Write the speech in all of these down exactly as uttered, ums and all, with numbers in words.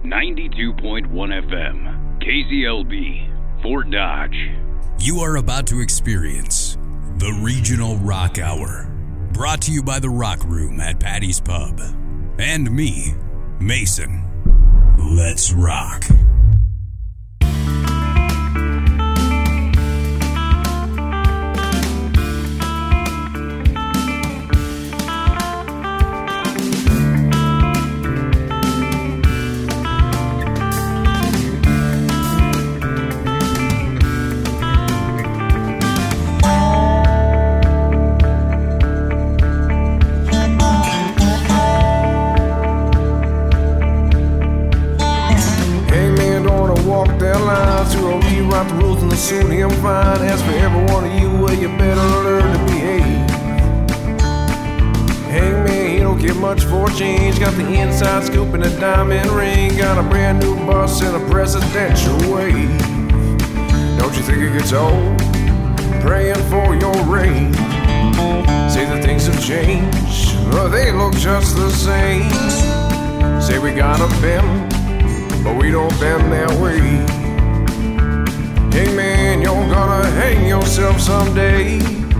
ninety-two point one F M, K Z L B, Fort Dodge. You are about to experience the Regional Rock Hour, brought to you by the Rock Room at Patty's Pub. And me, Mason. Let's rock. Soon him fine. As for every one of you, well, you better learn to behave. Hangman, he don't get much for change. Got the inside scoop and a diamond ring. Got a brand new bus and a presidential wave. Don't you think it gets old? Praying for your rain. Say that things have changed, but they look just the same. Say we gotta bend, but we don't bend that way. Hey man, you're gonna hang yourself someday.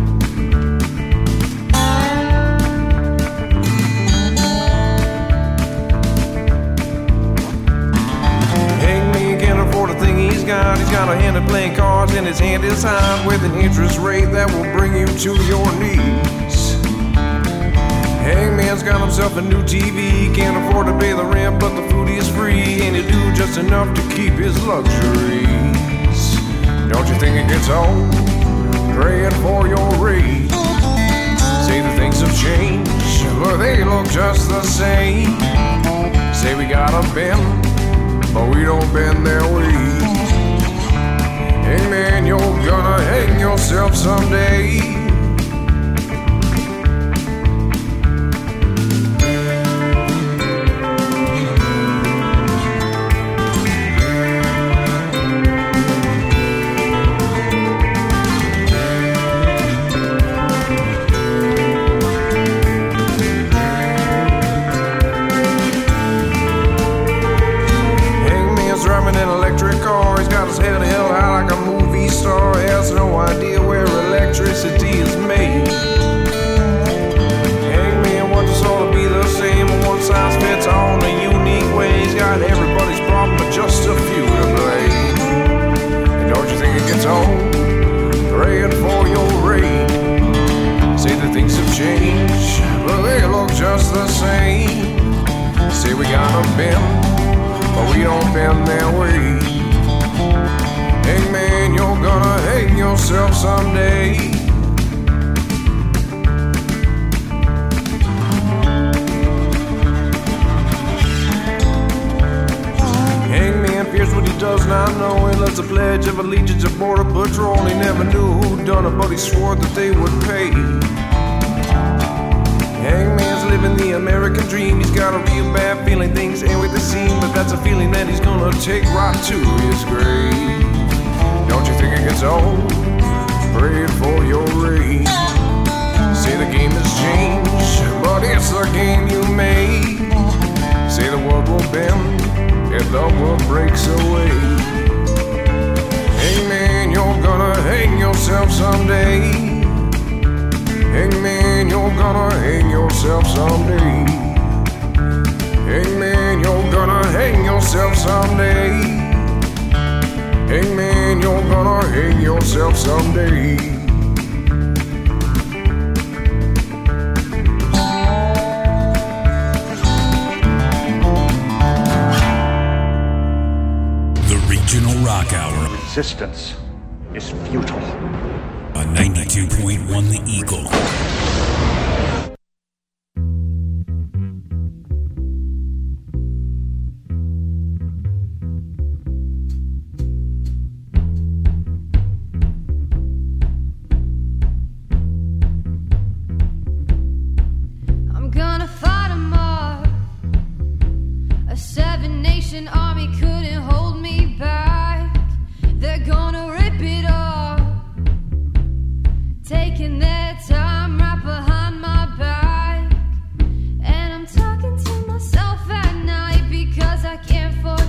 Hangman can't afford a thing he's got. He's got a hand at playing cards and his hand is high, with an interest rate that will bring you to your knees. Hangman's got himself a new T V. Can't afford to pay the rent, but the food is free, and he'll do just enough to keep his luxury. Don't you think it gets old? Praying for your raise. Say that things have changed, but they look just the same. Say we gotta bend, but we don't bend their way. Hey man, you're gonna hang yourself someday. Resistance is futile. On ninety-two point one The Eagle. I'm gonna fight 'em off. A seven-nation army couldn't hold me back. They're gonna rip it off, taking their time right behind my back. And I'm talking to myself at night because I can't forget.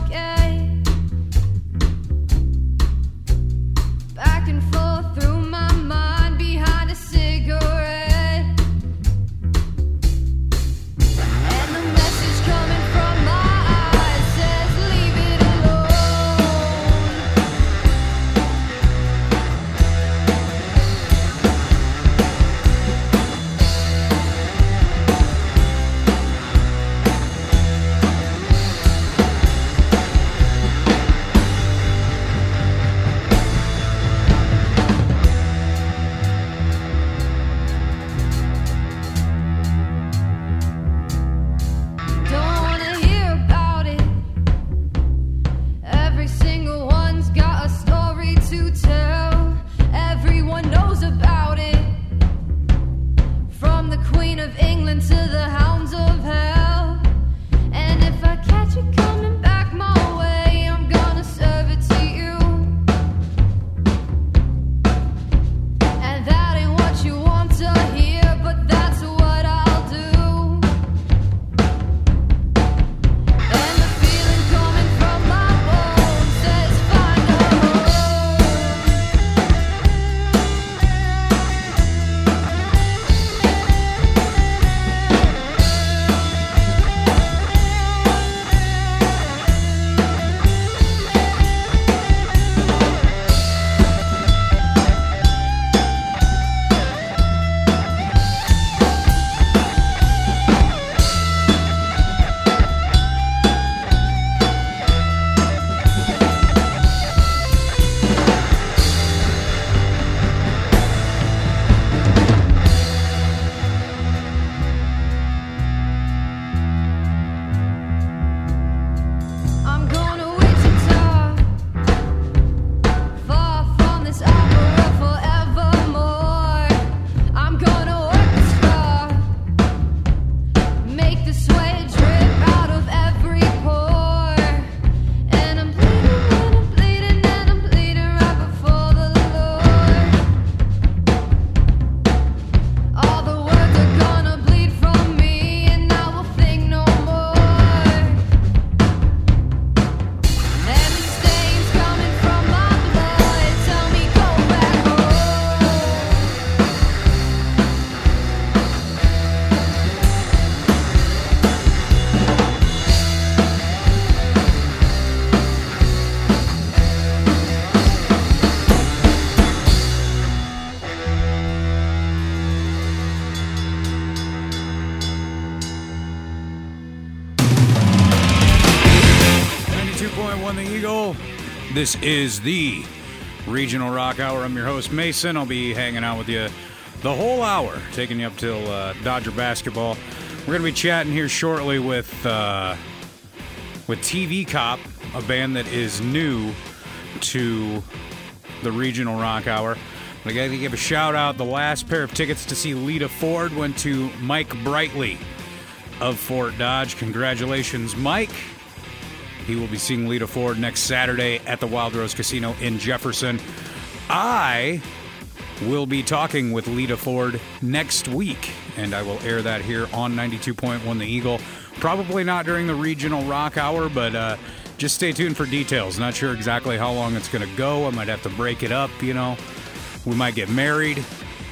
one The Eagle. This is the Regional Rock Hour. I'm your host, Mason. I'll be hanging out with you the whole hour, taking you up till uh, Dodger basketball. We're going to be chatting here shortly with uh, with T V Cop, a band that is new to the Regional Rock Hour. I got to give a shout out. The last pair of tickets to see Lita Ford went to Mike Brightly of Fort Dodge. Congratulations, Mike. He will be seeing Lita Ford next Saturday at the Wild Rose Casino in Jefferson. I will be talking with Lita Ford next week, and I will air that here on ninety-two point one The Eagle. Probably not during the Regional Rock Hour, but uh, just stay tuned for details. Not sure exactly how long it's going to go. I might have to break it up, you know. We might get married.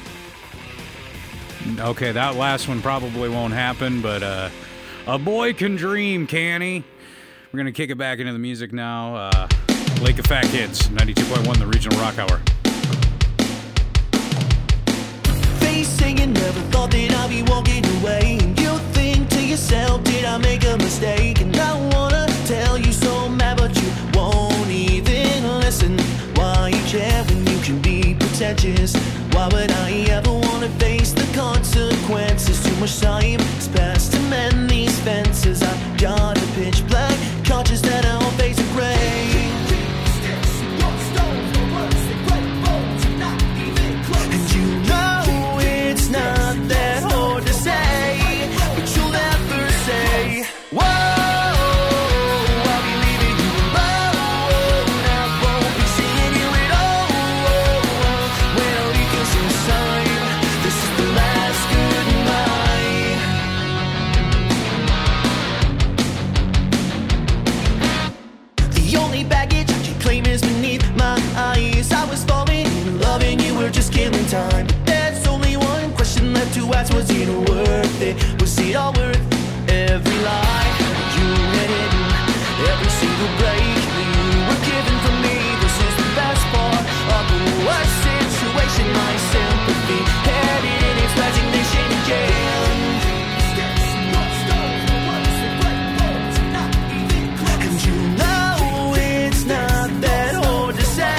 Okay, that last one probably won't happen, but uh, a boy can dream, can he? We're going to kick it back into the music now. Uh, Lake of Fat Kids, ninety-two point one, the Regional Rock Hour. Facing you never thought that I'd be walking away. And you think to yourself, did I make a mistake? And I want to tell you so mad, but you won't even listen. Why you care when you can be pretentious? Why would I ever want to face the consequences? Too much time has passed to mend these fences. I've got a pitch black conscious that I'll face a gray. And you know it's not that hard to say, but you'll never say, whoa. Just killing time. But there's only one question left to ask. Was it worth it? Was it all worth every lie you let in? Every single break that you were given from me. This is the best part of the worst situation. My sympathy headed in its resignation again. And you know it's not that hard to say.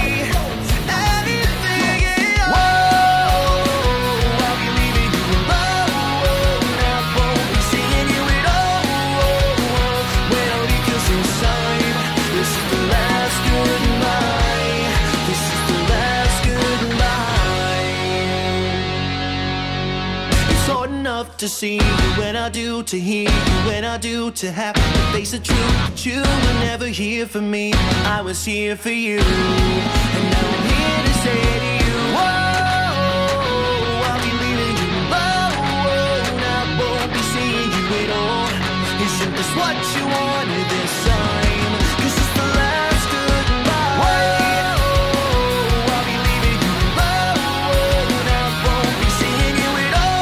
To see you when I do, to hear you when I do, to have to face the truth that you were never here for me. I was here for you, and now I'm here to say to you, whoa, I'll be leaving you alone. I won't be seeing you at all. Isn't this what you wanted this time? 'Cause it's the last goodbye. Whoa, I'll be leaving you alone. I won't be seeing you at all.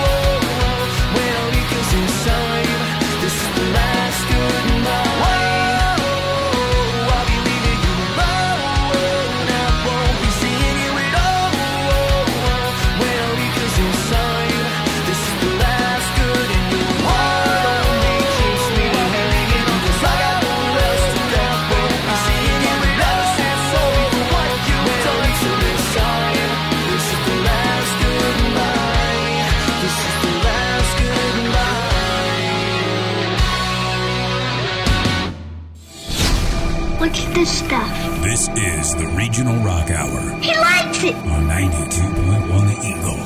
This is the last goodbye. Whoa, I'll be leaving you alone. I won't be seeing you at all. Well, because inside, this is the last good and you hold me, kiss me, hanging on, 'cause I got no else to do. Won't be seeing you at all. Sorry for what you've done to this time. This is the last goodbye. This is the last goodbye. What's this stuff? This is the Regional Rock Hour. He likes it! On ninety-two point one The Eagle.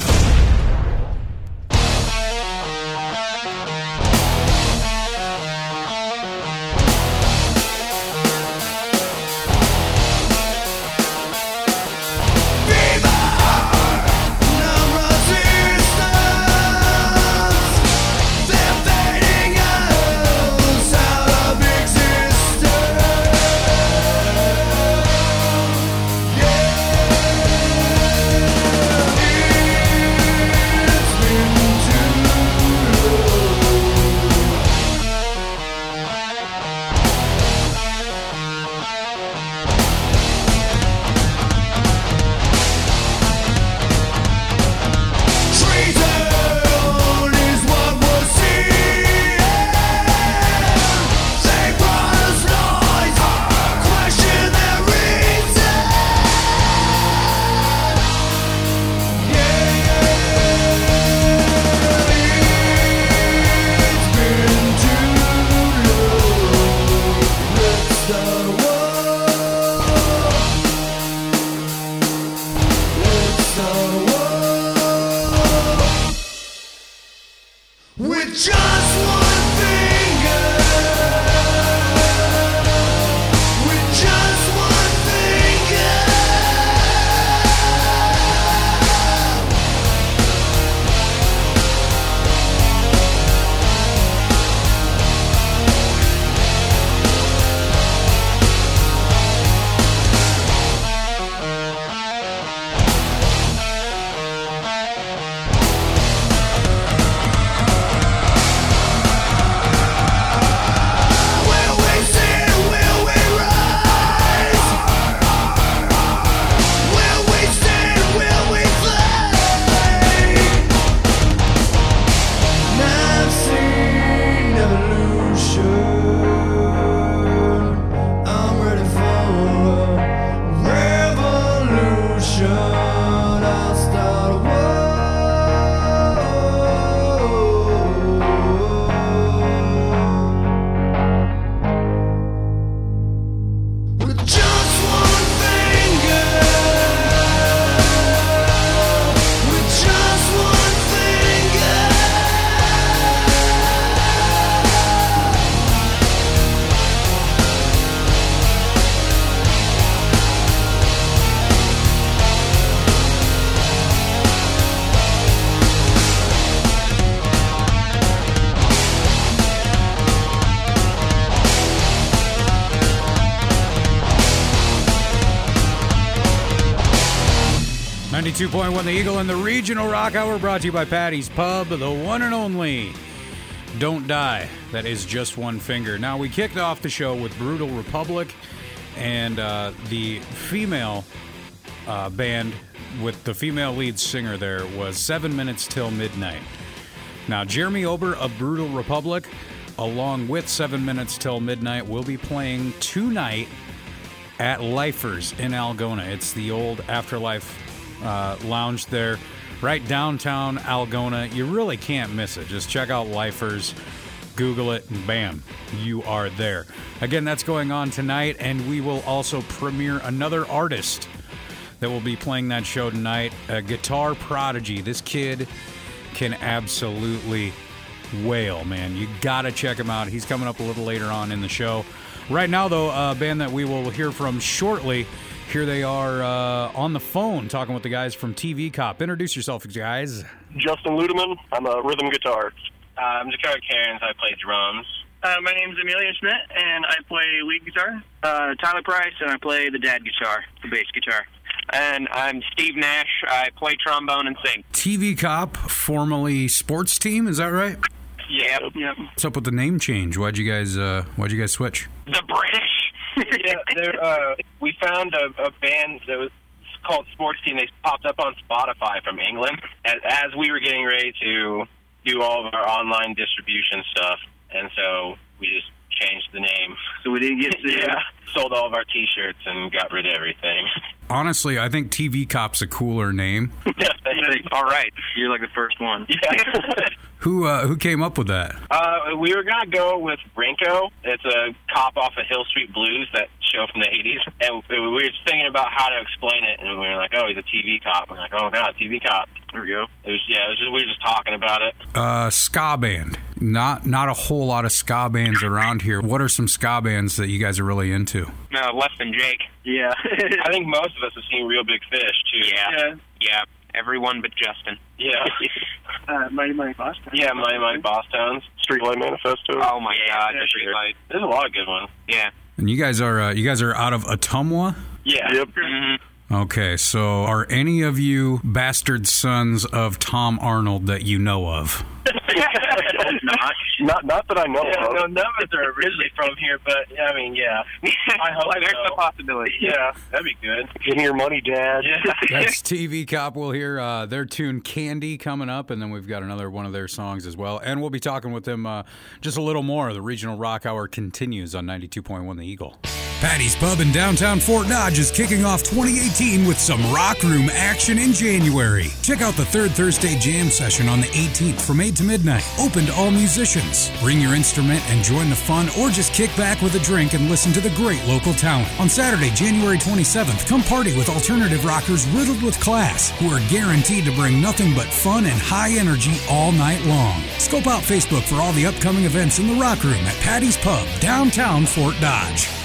Yeah. ninety-two point one The Eagle and the Regional Rock Hour brought to you by Patty's Pub, the one and only Don't Die. That is just one finger. Now, we kicked off the show with Brutal Republic and uh, the female uh, band with the female lead singer there was Seven Minutes Till Midnight. Now, Jeremy Ober of Brutal Republic, along with Seven Minutes Till Midnight, will be playing tonight at Lifers in Algona. It's the old Afterlife uh, lounge there, right downtown Algona. You really can't miss it. Just check out Lifers, Google it, and bam, you are there. Again, that's going on tonight, and we will also premiere another artist that will be playing that show tonight, a guitar prodigy. This kid can absolutely wail, man. You gotta check him out. He's coming up a little later on in the show. Right now, though, a band that we will hear from shortly. Here they are uh, on the phone talking with the guys from T V Cop. Introduce yourself, guys. Justin Ludeman. I'm a rhythm guitar. Uh, I'm Dakota Cairns. I play drums. Uh, my name's Amelia Schmidt, and I play lead guitar. Uh, Tyler Price, and I play the dad guitar, the bass guitar. And I'm Steve Nash. I play trombone and sing. T V Cop, formerly Sports Team, is that right? Yep. Yep. What's up with the name change? Why'd you guys uh, Why'd you guys switch? The British. yeah, uh, we found a, a band that was called Sports Team. They popped up on Spotify from England as, as we were getting ready to do all of our online distribution stuff, and so we just changed the name. So we didn't get sued. Yeah, sold all of our T-shirts and got rid of everything. Honestly, I think T V Cop's a cooler name. All right, you're like the first one. Yeah. Who uh, who came up with that? Uh, we were gonna go with Rinko. It's a cop off of Hill Street Blues, that show from the eighties, and we were just thinking about how to explain it, and we were like, "Oh, he's a T V cop." We're like, "Oh God, T V cop." There we go. It was yeah. It was just, we were just talking about it. Uh, ska band. Not not a whole lot of ska bands around here. What are some ska bands that you guys are really into? No, less than Jake. Yeah. I think most of us have seen Real Big Fish too. Yeah. Yeah. Yeah. Everyone but Justin. Yeah. uh, Mighty Mighty Boss Tones. Yeah, Mighty Mighty Boss Tones. Streetlight Manifesto. Oh my God, yeah, Streetlight. There's a lot of good ones. Yeah. And you guys are uh, you guys are out of Ottumwa? Yeah. Yep. Mm-hmm. Okay, so are any of you bastard sons of Tom Arnold that you know of? not. not not that I know yeah, of. No, none of us are originally from here, but I mean, yeah. I hope There's so. a possibility. Yeah, that'd be good. Give me your money, Dad. Yeah. That's T V Cop. We'll hear uh, their tune Candy coming up, and then we've got another one of their songs as well. And we'll be talking with them uh, just a little more. The Regional Rock Hour continues on ninety-two point one The Eagle. Patty's Pub in downtown Fort Dodge is kicking off twenty eighteen with some Rock Room action in January. Check out the third Thursday jam session on the eighteenth from eight to midnight. Open to all musicians. Bring your instrument and join the fun, or just kick back with a drink and listen to the great local talent. On Saturday, January twenty-seventh, come party with alternative rockers riddled with class, who are guaranteed to bring nothing but fun and high energy all night long. Scope out Facebook for all the upcoming events in the Rock Room at Patty's Pub, downtown Fort Dodge.